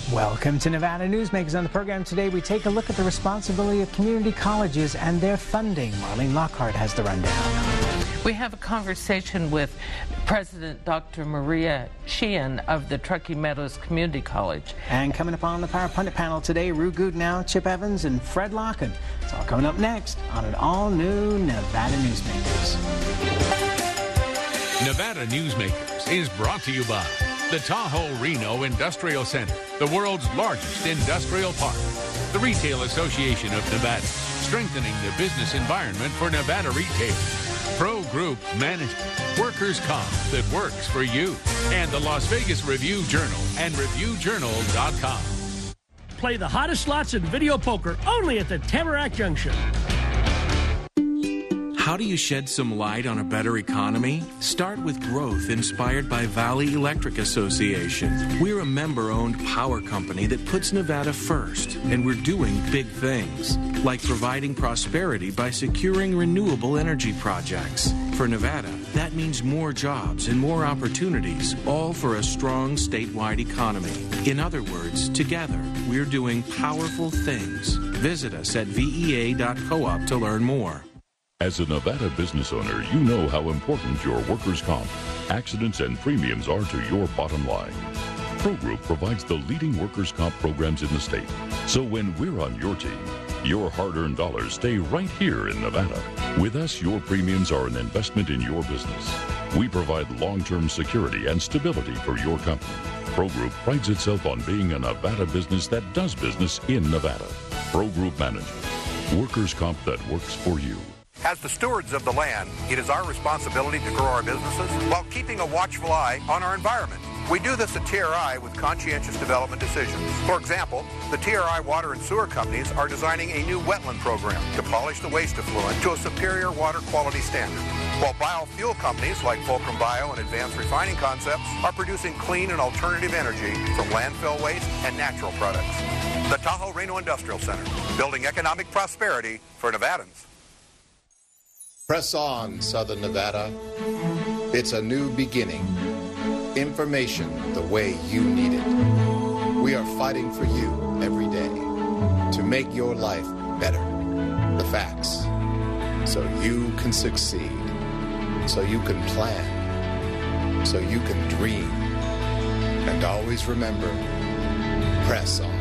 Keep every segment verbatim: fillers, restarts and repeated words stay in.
Welcome to Nevada Newsmakers. On the program today, we take a look at the responsibility of community colleges and their funding. Marlene Lockhart has the rundown. We have a conversation with President Doctor Maria Sheehan of the Truckee Meadows Community College. And coming up on the Power Pundit panel today, Rue Goodenow, Chip Evans, and Fred Locken. It's all coming up next on an all-new Nevada Newsmakers. Nevada Newsmakers is brought to you by the Tahoe Reno Industrial Center, the world's largest industrial park. The Retail Association of Nevada, strengthening the business environment for Nevada retail. Pro Group Management, workers' comp that works for you. And the Las Vegas Review-Journal and Review Journal dot com. Play the hottest slots in video poker only at the Tamarack Junction. How do you shed some light on a better economy? Start with growth inspired by Valley Electric Association. We're a member-owned power company that puts Nevada first, and we're doing big things, like providing prosperity by securing renewable energy projects. For Nevada, that means more jobs and more opportunities, all for a strong statewide economy. In other words, together, we're doing powerful things. Visit us at V E A dot coop to learn more. As a Nevada business owner, you know how important your workers' comp, accidents, and premiums are to your bottom line. Pro Group provides the leading workers' comp programs in the state. So when we're on your team, your hard-earned dollars stay right here in Nevada. With us, your premiums are an investment in your business. We provide long-term security and stability for your company. Pro Group prides itself on being a Nevada business that does business in Nevada. Pro Group Management, workers' comp that works for you. As the stewards of the land, it is our responsibility to grow our businesses while keeping a watchful eye on our environment. We do this at T R I with conscientious development decisions. For example, the T R I water and sewer companies are designing a new wetland program to polish the waste effluent to a superior water quality standard, while biofuel companies like Fulcrum Bio and Advanced Refining Concepts are producing clean and alternative energy from landfill waste and natural products. The Tahoe Reno Industrial Center, building economic prosperity for Nevadans. Press on, Southern Nevada. It's a new beginning. Information the way you need it. We are fighting for you every day to make your life better. The facts. So you can succeed. So you can plan. So you can dream. And always remember, press on.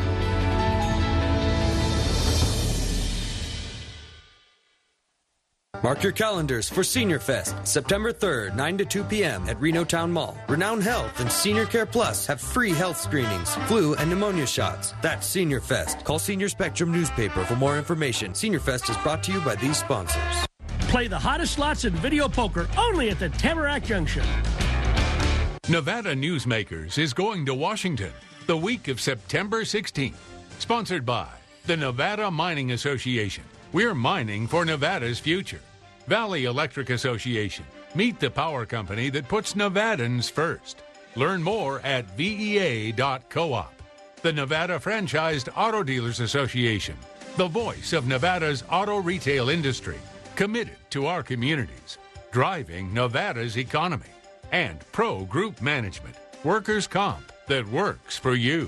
Mark your calendars for Senior Fest, September third, nine to two p.m. at Reno Town Mall. Renown Health and Senior Care Plus have free health screenings, flu and pneumonia shots. That's Senior Fest. Call Senior Spectrum newspaper for more information. Senior Fest is brought to you by these sponsors. Play the hottest slots in video poker only at the Tamarack Junction. Nevada Newsmakers is going to Washington the week of September sixteenth. Sponsored by the Nevada Mining Association. We're mining for Nevada's future. Valley Electric Association. Meet the power company that puts Nevadans first. Learn more at V E A dot coop. The Nevada Franchised Auto Dealers Association. The voice of Nevada's auto retail industry. Committed to our communities. Driving Nevada's economy. And Pro Group Management. Workers' comp that works for you.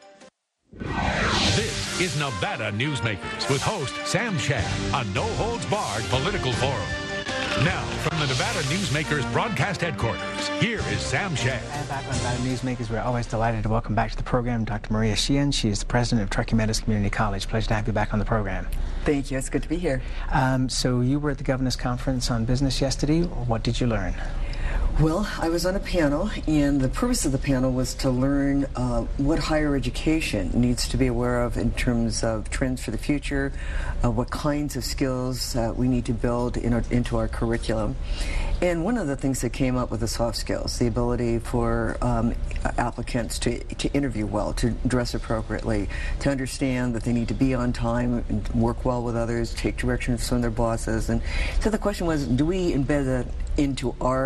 This is Nevada Newsmakers with host Sam Shad, a no-holds-barred political forum. Now, from the Nevada Newsmakers broadcast headquarters, here is Sam Shad. And back on Nevada Newsmakers, we're always delighted to welcome back to the program Doctor Maria Sheehan. She is the president of Truckee Meadows Community College. Pleasure to have you back on the program. Thank you. It's good to be here. Um, so you were at the Governor's Conference on Business yesterday. What did you learn? Well, I was on a panel, and the purpose of the panel was to learn uh, what higher education needs to be aware of in terms of trends for the future, uh, what kinds of skills uh, we need to build in our, into our curriculum. And one of the things that came up with the soft skills, the ability for um, applicants to, to interview well, to dress appropriately, to understand that they need to be on time and work well with others, take directions from their bosses. And so the question was, do we embed that into our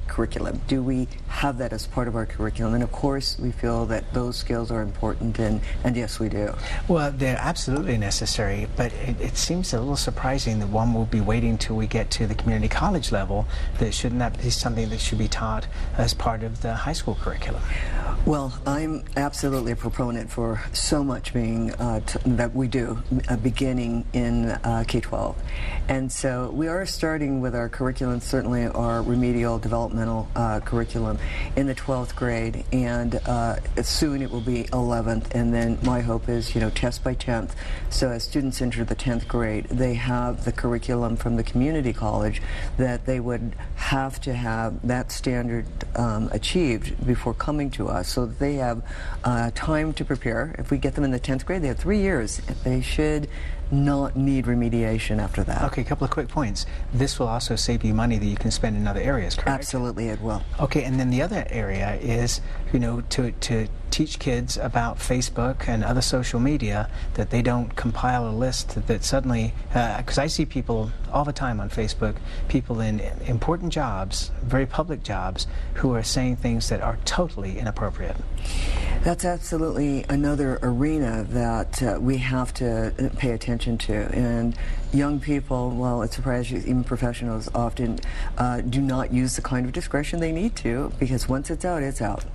curriculum? Do we have that as part of our curriculum? And of course, we feel that those skills are important, and, and yes, we do. Well, they're absolutely necessary, but it, it seems a little surprising that one will be waiting till we get to the community college level. That shouldn't that be something that should be taught as part of the high school curriculum? Well, I'm absolutely a proponent for so much being uh, t that we do, uh, beginning in uh, K twelve. And so we are starting with our curriculum, certainly our remedial developmental uh, curriculum in the twelfth grade, and uh, soon it will be eleventh, and then my hope is, you know, test by tenth. So as students enter the tenth grade, they have the curriculum from the community college that they would have to have that standard um, achieved before coming to us, so that they have uh, time to prepare. If we get them in the tenth grade, they have three years. They should not need remediation after that. Okay, a couple of quick points. This will also save you money that you can spend in other areas, correct? Absolutely, it will. Okay, and then the other area is, you know, to, to teach kids about Facebook and other social media, that they don't compile a list that, that suddenly, because uh, I see people all the time on Facebook, people in important jobs, very public jobs, who are saying things that are totally inappropriate. That's absolutely another arena that uh, we have to pay attention to. And young people, well, it surprises you, even professionals often uh, do not use the kind of discretion they need to, because once it's out, it's out.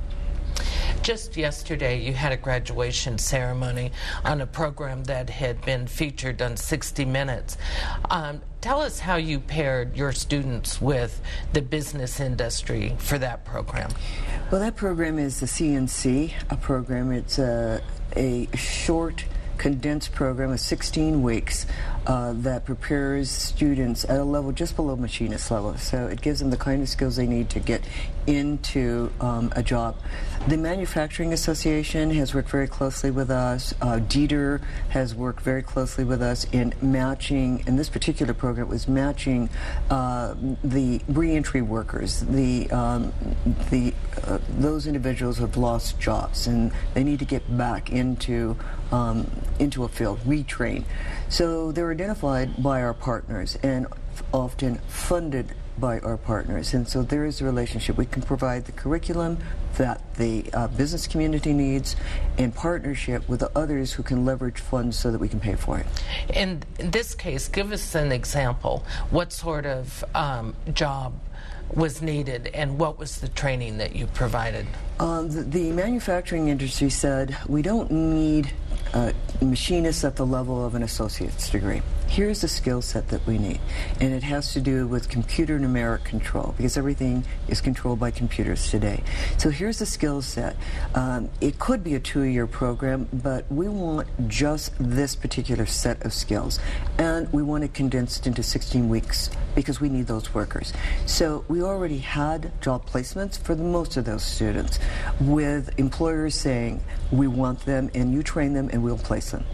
Just yesterday, you had a graduation ceremony on a program that had been featured on sixty minutes. Um, tell us how you paired your students with the business industry for that program. Well, that program is the C N C a program. It's a, a short, condensed program of sixteen weeks uh, that prepares students at a level just below machinist level. So it gives them the kind of skills they need to get into um, a job. The Manufacturing Association has worked very closely with us. Uh, Dieter has worked very closely with us in matching, in this particular program, it was matching uh, the reentry workers, the, um, the, uh, those individuals who have lost jobs, and they need to get back into, um, into a field, retrain. So they're identified by our partners and often funded by our partners, and so there is a relationship. We can provide the curriculum that the uh, business community needs in partnership with the others who can leverage funds so that we can pay for it. In this case, give us an example. What sort of um, job was needed, and what was the training that you provided? Um, the, the manufacturing industry said, we don't need uh, machinists at the level of an associate's degree. Here's the skill set that we need, and it has to do with computer numeric control, because everything is controlled by computers today. So here's the skill set. Um, it could be a two-year program, but we want just this particular set of skills, and we want it condensed into sixteen weeks because we need those workers. So we already had job placements for the, most of those students, with employers saying, we want them, and you train them, and we'll place them.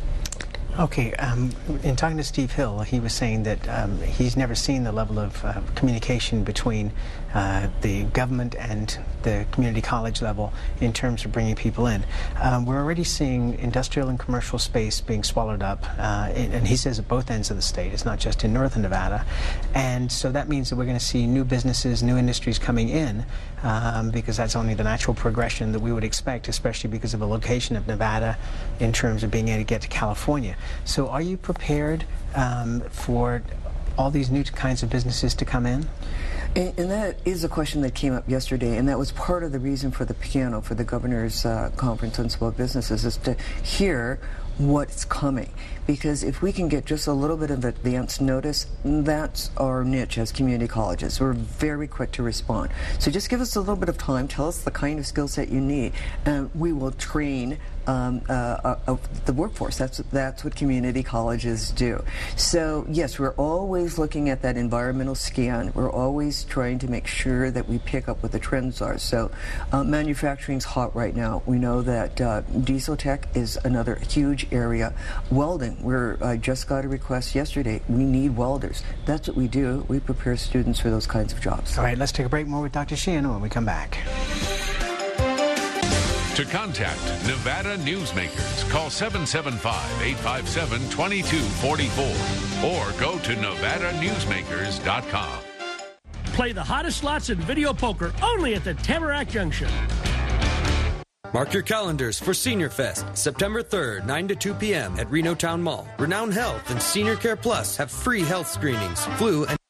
Okay, um, in talking to Steve Hill, he was saying that um, he's never seen the level of uh, communication between uh, the government and the community college level in terms of bringing people in. Um, we're already seeing industrial and commercial space being swallowed up, uh, and, and he says at both ends of the state. It's not just in northern Nevada. And so that means that we're going to see new businesses, new industries coming in, um, because that's only the natural progression that we would expect, especially because of the location of Nevada in terms of being able to get to California. So are you prepared um, for all these new kinds of businesses to come in? And, and that is a question that came up yesterday, and that was part of the reason for the piano, for the Governor's uh, Conference on Small Businesses, is to hear what's coming. Because if we can get just a little bit of advance notice, that's our niche as community colleges. We're very quick to respond. So just give us a little bit of time, tell us the kind of skill set you need, and we will train um, uh, uh, uh, the workforce. That's, that's what community colleges do. So yes, we're always looking at that environmental scan. We're always trying to make sure that we pick up what the trends are. So uh, manufacturing's hot right now. We know that uh, diesel tech is another huge area. Welding, where I just got a request yesterday, we need welders. That's what we do. We prepare students for those kinds of jobs. All right, let's take a break. More with Doctor Sheehan when we come back. To contact Nevada Newsmakers, call seven seven five, eight five seven, two two four four or go to nevada newsmakers dot com. Play the hottest slots in video poker only at the Tamarack Junction. Mark your calendars for Senior Fest, September third, nine to two p.m. at Reno Town Mall. Renown Health and Senior Care Plus have free health screenings, flu, and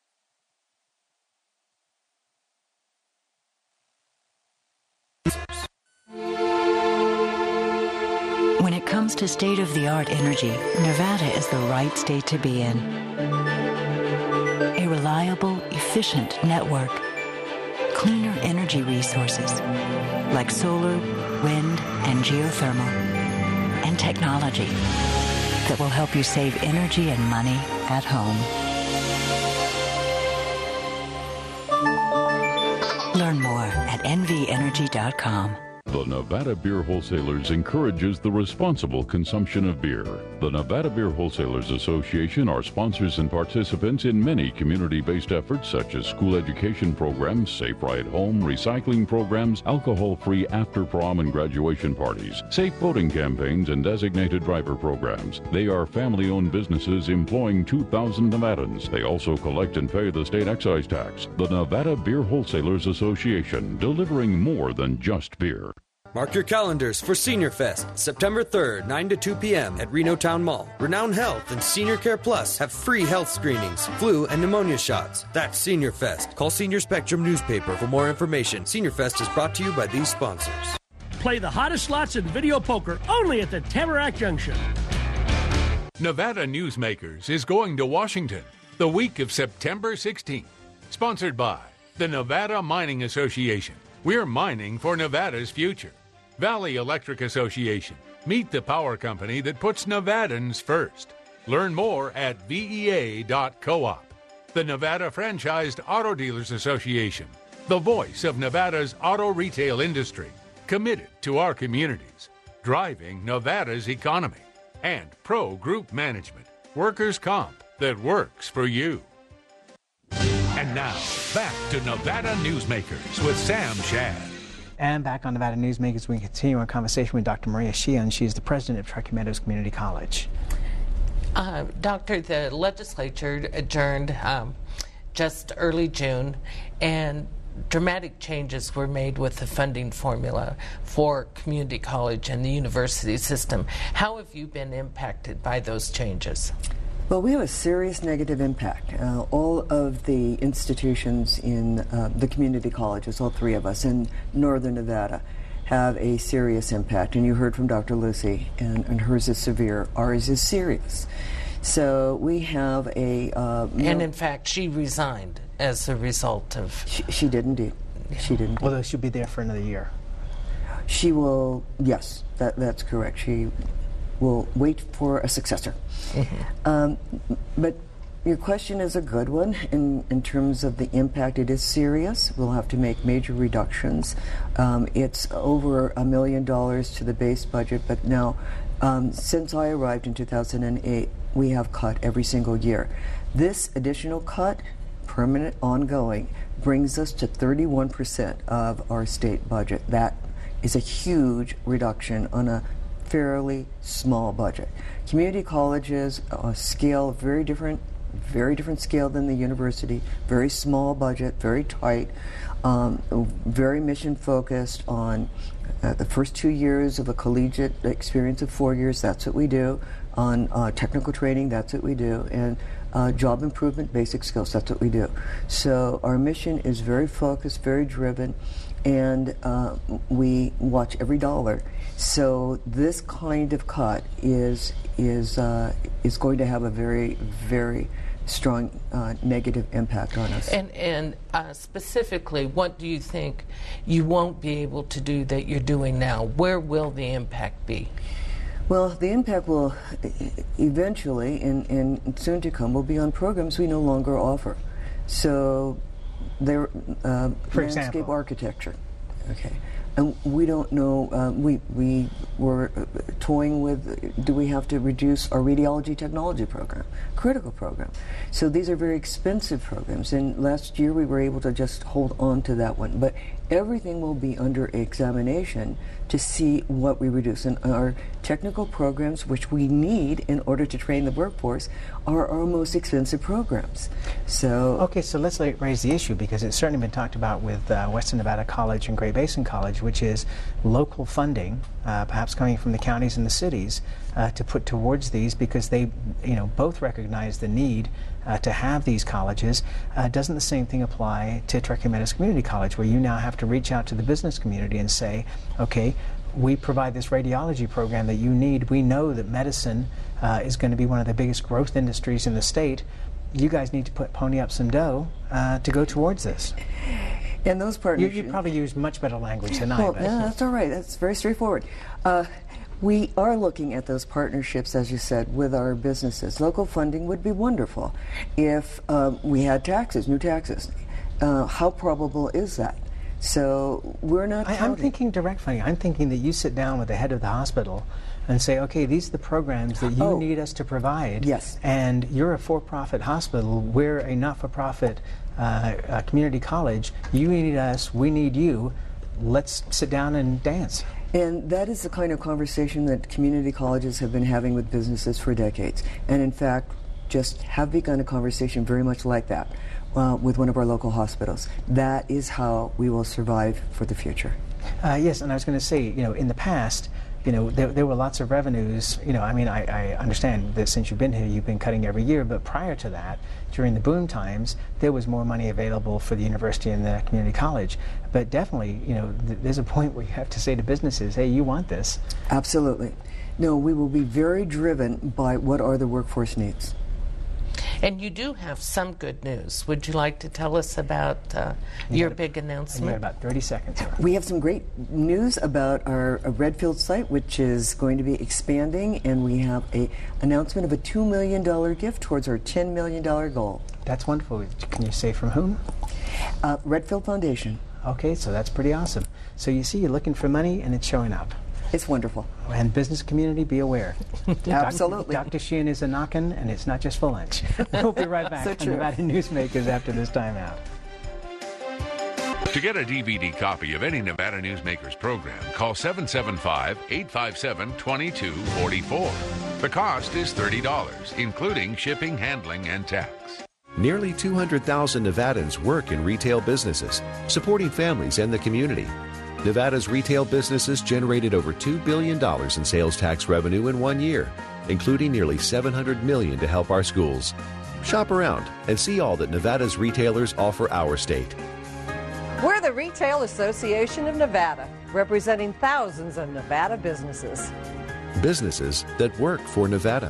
When it comes to state-of-the-art energy, Nevada is the right state to be in. A reliable, efficient network. Cleaner energy resources like solar, wind, and geothermal. And technology that will help you save energy and money at home. Learn more at N V energy dot com. The Nevada Beer Wholesalers encourages the responsible consumption of beer. The Nevada Beer Wholesalers Association are sponsors and participants in many community-based efforts such as school education programs, safe ride home, recycling programs, alcohol-free after-prom and graduation parties, safe voting campaigns, and designated driver programs. They are family-owned businesses employing two thousand Nevadans. They also collect and pay the state excise tax. The Nevada Beer Wholesalers Association, delivering more than just beer. Mark your calendars for Senior Fest, September third, nine to two p.m. at Reno Town Mall. Renown Health and Senior Care Plus have free health screenings, flu, and pneumonia shots. That's Senior Fest. Call Senior Spectrum newspaper for more information. Senior Fest is brought to you by these sponsors. Play the hottest slots in video poker only at the Tamarack Junction. Nevada Newsmakers is going to Washington the week of September sixteenth. Sponsored by the Nevada Mining Association. We're mining for Nevada's future. Valley Electric Association. Meet the power company that puts Nevadans first. Learn more at V E A dot coop. The Nevada Franchised Auto Dealers Association. The voice of Nevada's auto retail industry. Committed to our communities. Driving Nevada's economy. And Pro Group Management. Workers' comp that works for you. And now, back to Nevada Newsmakers with Sam Shad. And back on Nevada Newsmakers, we continue our conversation with Doctor Maria Sheehan. She's the president of Truckee Meadows Community College. Uh, doctor, the legislature adjourned um, just early June, and dramatic changes were made with the funding formula for community college and the university system. How have you been impacted by those changes? Well, we have a serious negative impact. Uh, all of the institutions in uh, the community colleges, all three of us in northern Nevada, have a serious impact. And you heard from Doctor Lucy, and, and hers is severe. Ours is serious. So we have a... Uh, and in fact, she resigned as a result of... She, she did indeed. Yeah. She did indeed. Although she'll be there for another year. She will, yes, that, that's correct. She will wait for a successor. Mm-hmm. Um, but your question is a good one in, in terms of the impact. It is serious. We'll have to make major reductions. Um, it's over a million dollars to the base budget, but now, um, since I arrived in two thousand eight, we have cut every single year. This additional cut, permanent, ongoing, brings us to thirty-one percent of our state budget. That is a huge reduction on a fairly small budget. Community colleges, a scale very different, very different scale than the university, very small budget, very tight, um, very mission focused on uh, the first two years of a collegiate experience of four years, that's what we do, on uh, technical training, that's what we do, and uh, job improvement, basic skills, that's what we do. So our mission is very focused, very driven, and uh, we watch every dollar. So this kind of cut is is uh, is going to have a very, very strong uh, negative impact on us. And and uh, specifically, what do you think you won't be able to do that you're doing now? Where will the impact be? Well, the impact will eventually, and, and soon to come, will be on programs we no longer offer. So, there, uh, For landscape example? architecture. Okay. And we don't know, uh, we, we we're uh, toying with, do we have to reduce our radiology technology program, critical program? So these are very expensive programs, and last year we were able to just hold on to that one. But everything will be under examination to see what we reduce. And our technical programs, which we need in order to train the workforce, are our most expensive programs. So okay, so let's like, raise the issue, because it's certainly been talked about with uh, Western Nevada College and Great Basin College, which is local funding, uh, perhaps coming from the counties and the cities, uh, to put towards these, because they, you know, both recognize the need uh, to have these colleges. Uh, doesn't the same thing apply to Trequimetis Community College, where you now have to reach out to the business community and say, okay, we provide this radiology program that you need. We know that medicine uh, is going to be one of the biggest growth industries in the state. You guys need to put pony up some dough uh, to go towards this. And those partnerships... You, you probably use much better language than well, I. Yeah, that's all right. That's very straightforward. Uh, we are looking at those partnerships, as you said, with our businesses. Local funding would be wonderful if um, we had taxes, new taxes. Uh, how probable is that? So we're not I, I'm thinking direct funding. I'm thinking that you sit down with the head of the hospital and say, okay, these are the programs that you oh. need us to provide. Yes. And you're a for-profit hospital. We're a not-for-profit uh, uh, community college. You need us. We need you. Let's sit down and dance. And that is the kind of conversation that community colleges have been having with businesses for decades. And in fact, just have begun a conversation very much like that uh, with one of our local hospitals. That is how we will survive for the future. Uh, yes, and I was going to say, you know, in the past, you know, there, there were lots of revenues. You know, I mean, I, I understand that since you've been here, you've been cutting every year, but prior to that, during the boom times, there was more money available for the university and the community college. But definitely, you know, th there's a point where you have to say to businesses, hey, you want this. Absolutely. No, we will be very driven by what are the workforce needs. And you do have some good news. Would you like to tell us about uh, your got, big announcement? You got about thirty seconds. We have some great news about our uh, Redfield site, which is going to be expanding, and we have a announcement of a two million dollar gift towards our ten million dollar goal. That's wonderful. Can you say from whom? Uh, Redfield Foundation. Okay, so that's pretty awesome. So you see, you're looking for money, and it's showing up. It's wonderful. And business community, be aware. Absolutely. Doctor Sheehan is a knockin', and it's not just for lunch. We'll be right back So on true. Nevada Newsmakers after this time out. To get a D V D copy of any Nevada Newsmakers program, call seven seven five, eight five seven, two two four four. The cost is thirty dollars, including shipping, handling, and tax. Nearly two hundred thousand Nevadans work in retail businesses, supporting families and the community. Nevada's retail businesses generated over two billion dollars in sales tax revenue in one year, including nearly seven hundred million dollars to help our schools. Shop around and see all that Nevada's retailers offer our state. We're the Retail Association of Nevada, representing thousands of Nevada businesses. Businesses that work for Nevada.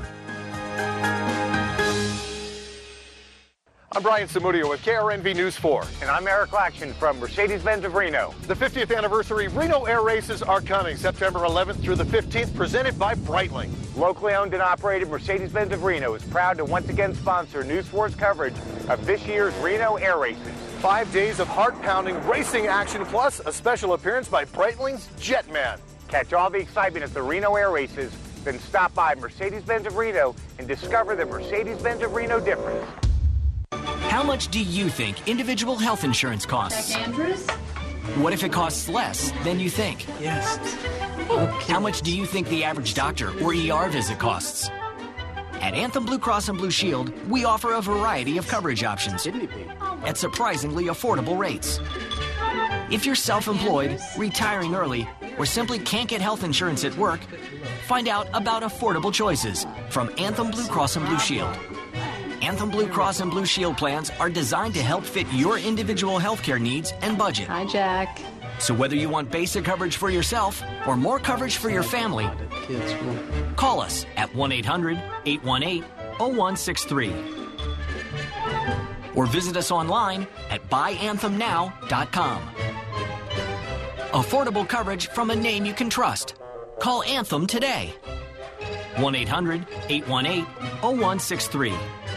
I'm Brian Samudio with K R N V News four. And I'm Eric Laction from Mercedes-Benz of Reno. The fiftieth anniversary Reno Air Races are coming September eleventh through the fifteenth, presented by Breitling. Locally owned and operated Mercedes-Benz of Reno is proud to once again sponsor News four's coverage of this year's Reno Air Races. Five days of heart-pounding racing action, plus a special appearance by Breitling's Jetman. Catch all the excitement at the Reno Air Races, then stop by Mercedes-Benz of Reno and discover the Mercedes-Benz of Reno difference. How much do you think individual health insurance costs? Doctor Andrews? What if it costs less than you think? Yes. Okay. How much do you think the average doctor or E R visit costs? At Anthem Blue Cross and Blue Shield, we offer a variety of coverage options at surprisingly affordable rates. If you're self-employed, retiring early, or simply can't get health insurance at work, find out about affordable choices from Anthem Blue Cross and Blue Shield. Anthem Blue Cross and Blue Shield plans are designed to help fit your individual healthcare needs and budget. Hi, Jack. So whether you want basic coverage for yourself or more coverage for your family, call us at one eight hundred, eight one eight, zero one six three. Or visit us online at buy anthem now dot com. Affordable coverage from a name you can trust. Call Anthem today. one eight hundred, eight one eight, zero one six three.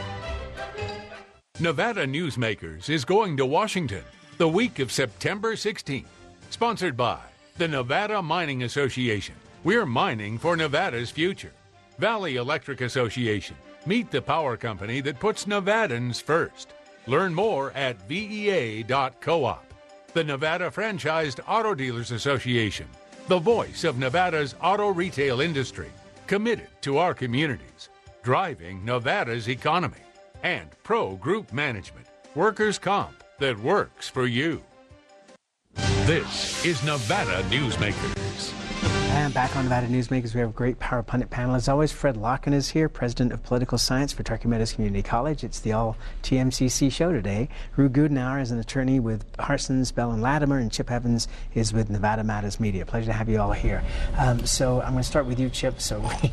Nevada Newsmakers is going to Washington the week of September sixteenth. Sponsored by the Nevada Mining Association. We're mining for Nevada's future. Valley Electric Association. Meet the power company that puts Nevadans first. Learn more at V E A dot coop. The Nevada Franchised Auto Dealers Association. The voice of Nevada's auto retail industry. Committed to our communities. Driving Nevada's economy. And Pro Group Management. Workers' comp that works for you. This is Nevada Newsmakers. And back on Nevada Newsmakers, we have a great Power Pundit panel. As always, Fred Locken is here, President of Political Science for Turkey Meadows Community College. It's the all T M C C show today. Rue Gudenauer is an attorney with Harsons, Bell and Latimer, and Chip Evans is with Nevada Matters Media. Pleasure to have you all here. Um, so I'm going to start with you, Chip, so we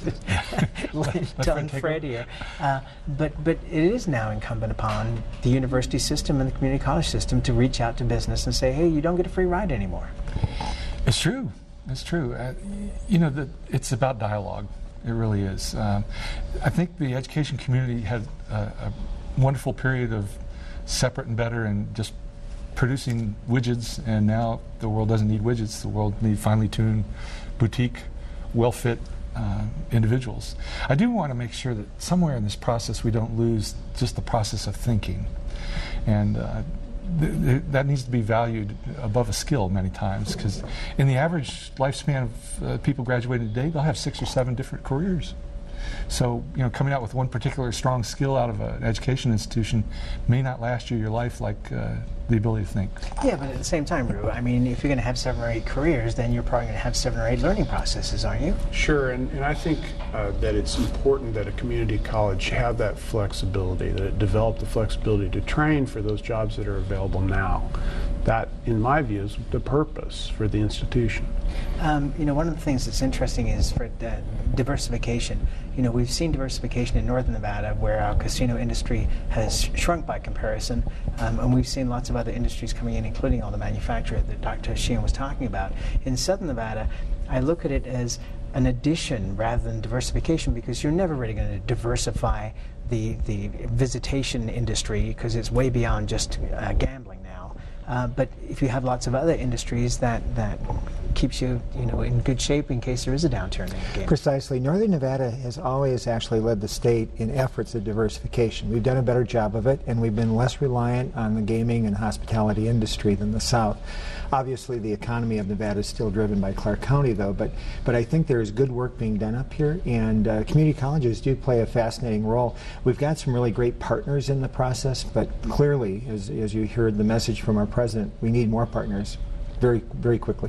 don't done Fred here. Uh, but, but it is now incumbent upon the university system and the community college system to reach out to business and say, hey, you don't get a free ride anymore. It's true. It's true. Uh, you know, the, it's about dialogue. It really is. Um, I think the education community had a, a wonderful period of separate and better and just producing widgets, and now the world doesn't need widgets. The world needs finely tuned, boutique, well-fit uh, individuals. I do want to make sure that somewhere in this process we don't lose just the process of thinking. And uh, th th that needs to be valued above a skill many times, because in the average lifespan of uh, people graduating today, they'll have six or seven different careers. So, you know, coming out with one particular strong skill out of an education institution may not last you your life like uh, the ability to think. Yeah, but at the same time, Rue, I mean, if you're going to have seven or eight careers, then you're probably going to have seven or eight learning processes, aren't you? Sure, and, and I think uh, that it's important that a community college have that flexibility, that it develop the flexibility to train for those jobs that are available now. That, in my view, is the purpose for the institution. Um, you know, one of the things that's interesting is for uh, diversification. You know, we've seen diversification in northern Nevada where our casino industry has shrunk by comparison, um, and we've seen lots of other industries coming in, including all the manufacturer that Doctor Sheehan was talking about. In southern Nevada, I look at it as an addition rather than diversification, because you're never really going to diversify the, the visitation industry, because it's way beyond just uh, gambling now. Uh, but if you have lots of other industries, that, that keeps you, you know, in good shape in case there is a downturn in the game. Precisely. Northern Nevada has always actually led the state in efforts of diversification. We've done a better job of it, and we've been less reliant on the gaming and hospitality industry than the South. Obviously, the economy of Nevada is still driven by Clark County, though, but, but I think there is good work being done up here, and uh, community colleges do play a fascinating role. We've got some really great partners in the process, but clearly, as, as you heard the message from our president, we need more partners very, very quickly.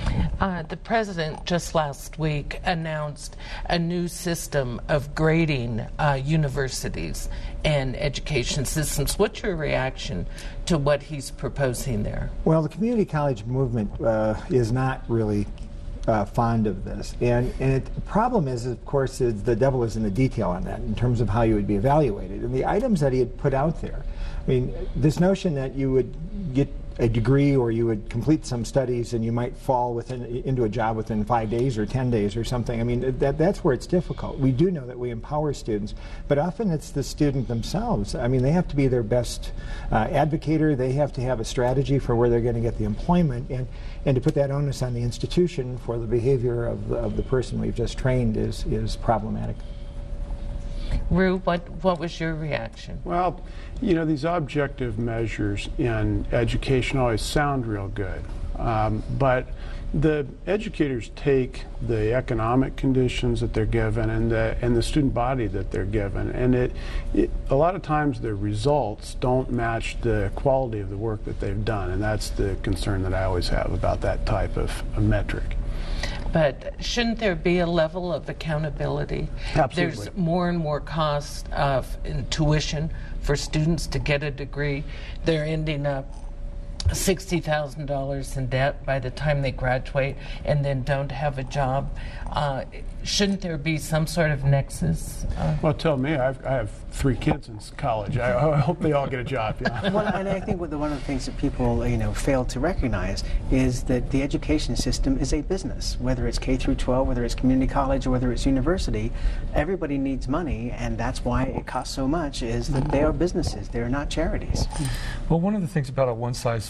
Uh, the president just last week announced a new system of grading uh, universities and education systems. What's your reaction to what he's proposing there? Well, the community college movement uh, is not really uh, fond of this. And, and it, the problem is, of course, is the devil is in the detail on that in terms of how you would be evaluated. And the items that he had put out there, I mean, this notion that you would get a degree or you would complete some studies and you might fall within into a job within five days or ten days or something. I mean, that that's where it's difficult. We do know that we empower students, but often it's the student themselves. I mean, they have to be their best uh, advocator. They have to have a strategy for where they're going to get the employment, and and to put that onus on the institution for the behavior of the, of the person we've just trained is is problematic. Rue, what, what was your reaction? Well, you know, these objective measures in education always sound real good, um, but the educators take the economic conditions that they're given and the, and the student body that they're given, and it, it a lot of times the results don't match the quality of the work that they've done, and that's the concern that I always have about that type of, of metric. But shouldn't there be a level of accountability? Absolutely. There's more and more cost of in tuition for students to get a degree. They're ending up sixty thousand dollars in debt by the time they graduate and then don't have a job. Uh, shouldn't there be some sort of nexus? Uh, well, tell me, I've, I have three kids in college. I, I hope they all get a job. Yeah. Well, and I think one of the things that people, you know, fail to recognize is that the education system is a business. Whether it's K through twelve, whether it's community college, or whether it's university, everybody needs money, and that's why it costs so much. Is that they are businesses; they are not charities. Well, one of the things about a one-size-fits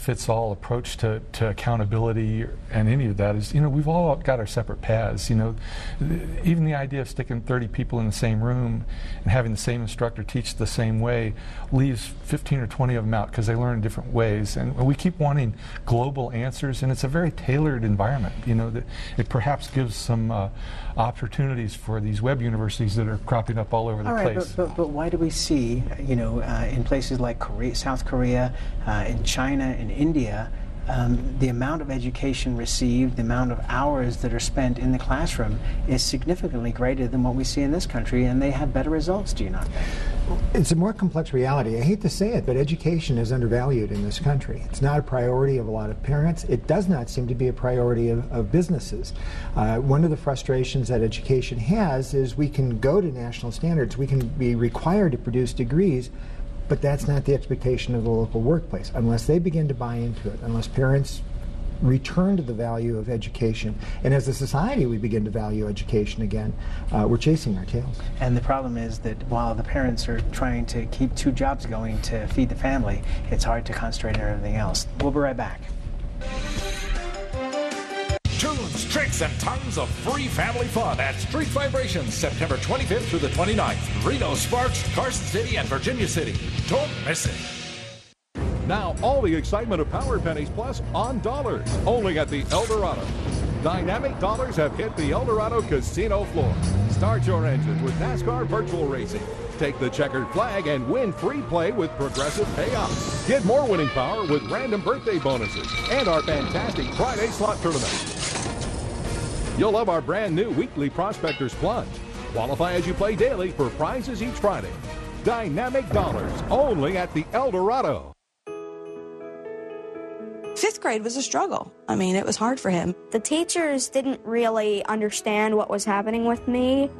one-size-fits-all approach to, to accountability and any of that is, you know, we've all got our separate paths. You know, even the idea of sticking thirty people in the same room and having the same instructor teach the same way leaves fifteen or twenty of them out because they learn in different ways. And we keep wanting global answers, and it's a very tailored environment. You know, that it perhaps gives some uh, opportunities for these web universities that are cropping up all over the all right, place. But, but, but why do we see, you know, uh, in places like Korea, South Korea, uh, in China, in India, um, the amount of education received, the amount of hours that are spent in the classroom is significantly greater than what we see in this country, and they have better results, do you not think? It's a more complex reality. I hate to say it, but education is undervalued in this country. It's not a priority of a lot of parents. It does not seem to be a priority of, of businesses. Uh, one of the frustrations that education has is we can go to national standards, we can be required to produce degrees, but that's not the expectation of the local workplace. Unless they begin to buy into it, unless parents return to the value of education, and as a society we begin to value education again, uh, we're chasing our tails. And the problem is that while the parents are trying to keep two jobs going to feed the family, it's hard to concentrate on everything else. We'll be right back. Tunes, tricks, and tons of free family fun at Street Vibrations, September twenty-fifth through the twenty-ninth. Reno, Sparks, Carson City, and Virginia City. Don't miss it. Now all the excitement of Power Pennies Plus on dollars, only at the El Dorado. Dynamic dollars have hit the El Dorado casino floor. Start your engines with NASCAR Virtual Racing. Take the checkered flag and win free play with progressive payouts. Get more winning power with random birthday bonuses and our fantastic Friday slot tournament. You'll love our brand new weekly Prospectors Plunge. Qualify as you play daily for prizes each Friday. Dynamic dollars, only at the El Dorado. Fifth grade was a struggle. I mean, it was hard for him. The teachers didn't really understand what was happening with me.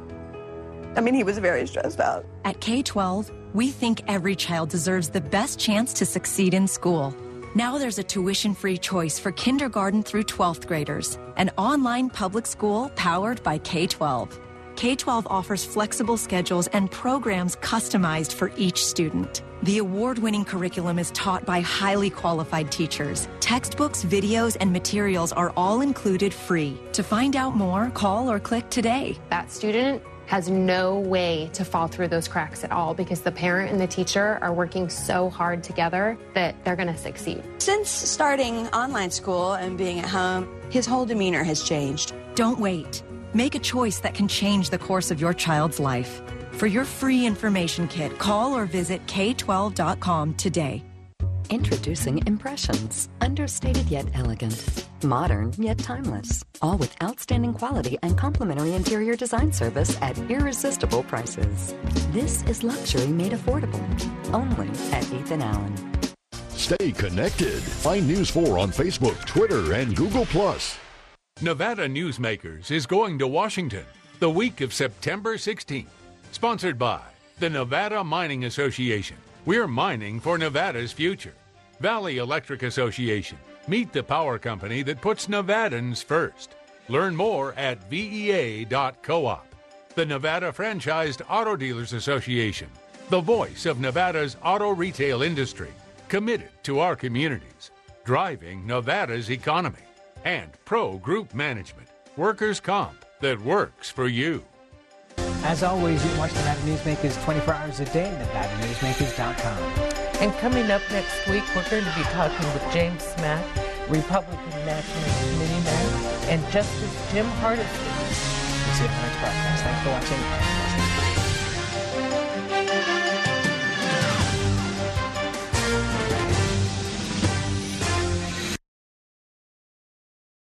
I mean, he was very stressed out. At K twelve, we think every child deserves the best chance to succeed in school. Now there's a tuition-free choice for kindergarten through twelfth graders, an online public school powered by K twelve. K twelve offers flexible schedules and programs customized for each student. The award-winning curriculum is taught by highly qualified teachers. Textbooks, videos, and materials are all included free. To find out more, call or click today. That student has no way to fall through those cracks at all because the parent and the teacher are working so hard together that they're going to succeed. Since starting online school and being at home, his whole demeanor has changed. Don't wait. Make a choice that can change the course of your child's life. For your free information kit, call or visit K twelve dot com today. Introducing Impressions. Understated yet elegant. Modern yet timeless. All with outstanding quality and complimentary interior design service at irresistible prices. This is luxury made affordable. Only at Ethan Allen. Stay connected. Find News four on Facebook, Twitter, and Google Plus. Nevada Newsmakers is going to Washington the week of September sixteenth. Sponsored by the Nevada Mining Association. We're mining for Nevada's future. Valley Electric Association. Meet the power company that puts Nevadans first. Learn more at V E A dot coop. The Nevada Franchised Auto Dealers Association. The voice of Nevada's auto retail industry. Committed to our communities. Driving Nevada's economy. And Pro Group Management. Workers' comp that works for you. As always, you can watch Nevada Newsmakers twenty-four hours a day at Nevada Newsmakers dot com. And coming up next week, we're going to be talking with James Smack, Republican National Committee man, and Justice Jim Hardesty. We'll see you on the next broadcast. Thanks for watching.